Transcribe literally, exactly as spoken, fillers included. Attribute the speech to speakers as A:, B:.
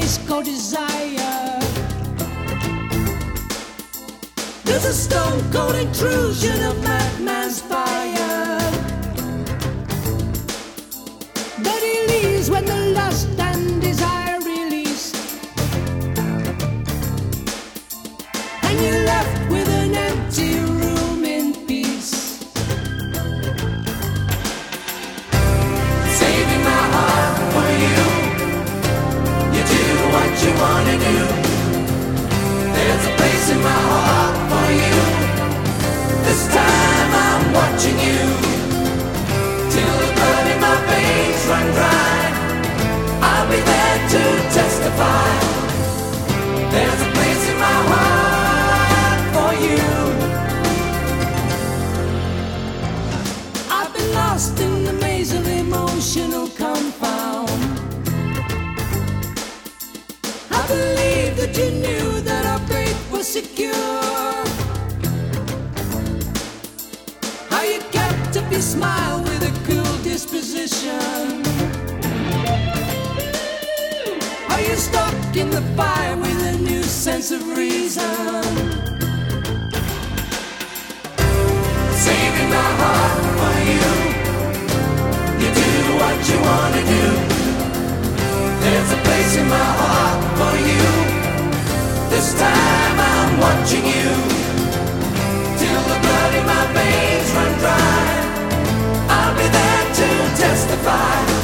A: place called desire. There's a stone cold intrusion of madman's fire that he leaves when the lust and desire release, and you're left with an empty room in peace.
B: Saving my heart for you. You do what you wanna do. There's a place in my heart for you. This time I'm watching you till the blood in my veins run dry. I'll be there to testify. There's a place in my heart for you.
A: I've been lost in the maze of emotional confound. I believed that you knew that our faith was secure. How you kept up your smile with a cool disposition. How you stuck in the fire with a new sense of reason.
B: Saving my heart for you. You do what you wanna do. There's a place in my heart for you. This time I'm watching you till the blood in my veins run dry. I'll be there to testify.